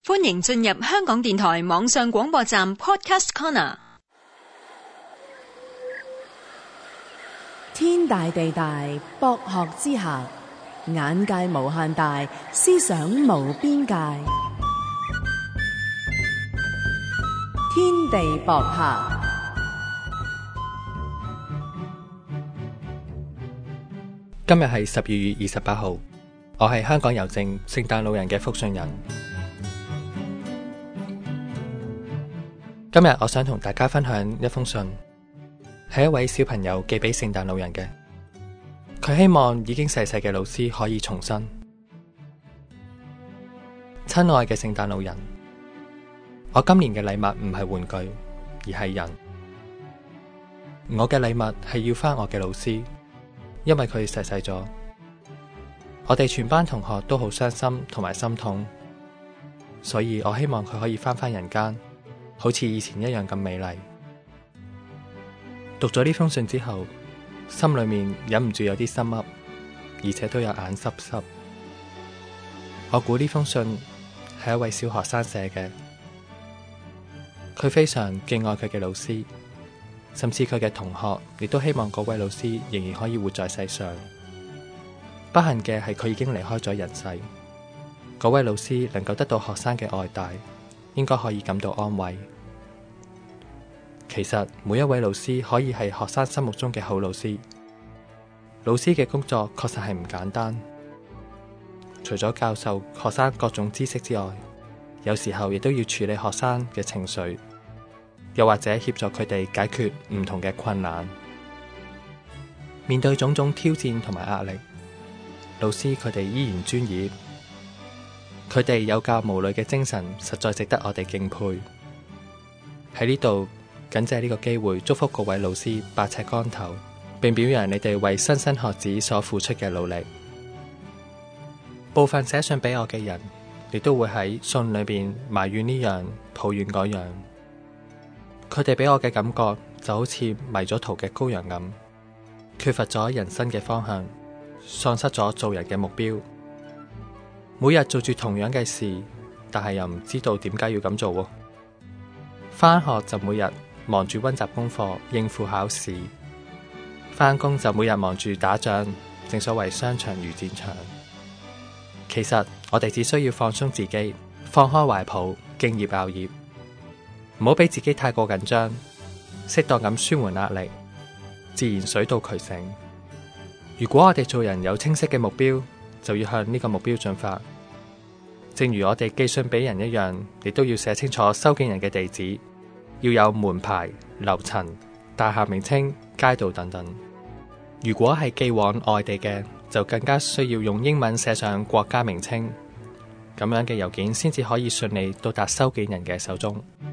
歡迎進入香港電台網上廣播站 Podcast Corner。 天大地大，博學之下，眼界無限大，思想無邊界。天地博客。 今日係12月28號，我係香港郵政聖誕老人嘅福信人。今日我想同大家分享一封信，係一位小朋友寄俾聖誕老人嘅。佢希望已經逝世嘅老師可以重生。親愛嘅聖誕老人，我今年嘅禮物唔係玩具，而係人。我嘅禮物係要返我嘅老師，因為佢逝世咗。我哋全班同學都好傷心同埋心痛，所以我希望佢可以返人間，好似以前一樣咁美麗。讀咗呢封信之後，心裏面忍唔住有啲心噏，而且都有眼濕濕。我估呢封信係一位小學生寫嘅，佢非常敬愛佢嘅老師，甚至佢嘅同學亦都希望嗰位老師仍然可以活在世上。不幸嘅係佢已經離開咗人世。嗰位老師能夠得到學生嘅愛戴，應該可以感到安慰。其實每一位老師可以係學生心目中嘅好老師。老師嘅工作確實係唔簡單，除咗教授學生各種知識之外，有時候亦都要處理學生嘅情緒，又或者協助佢哋解決唔同嘅困難。面對種種挑戰同埋壓力，老師佢哋依然專業，佢哋有教無類嘅精神，實在值得我哋敬佩。喺呢度謹借呢個機會，祝福各位老師百尺竿頭，並表揚你哋為莘莘學子所付出嘅努力。部分寫信俾我嘅人，亦都會喺信裏邊埋怨呢樣，抱怨嗰樣。佢哋俾我嘅感覺就好似迷咗途嘅羔羊咁，缺乏咗人生嘅方向，喪失咗做人嘅目標。每日做住同樣嘅事，但係又唔知道點解要咁做喎。返學就每日忙住溫習功課，應付考試；返工就每日忙住打仗，正所謂商場如戰場。其實我哋只需要放鬆自己，放開懷抱，敬業樂業，唔好俾自己太過緊張，適當咁舒緩壓力，自然水到渠成。如果我哋做人有清晰嘅目標，就要向呢個目標進發。正如我哋寄信俾人一樣，亦都要寫清楚收件人嘅地址，要有門牌、樓層、大廈名稱、街道等等。如果係寄往外地嘅，就更加需要用英文寫上國家名稱，咁樣嘅郵件先至可以順利到達收件人嘅手中。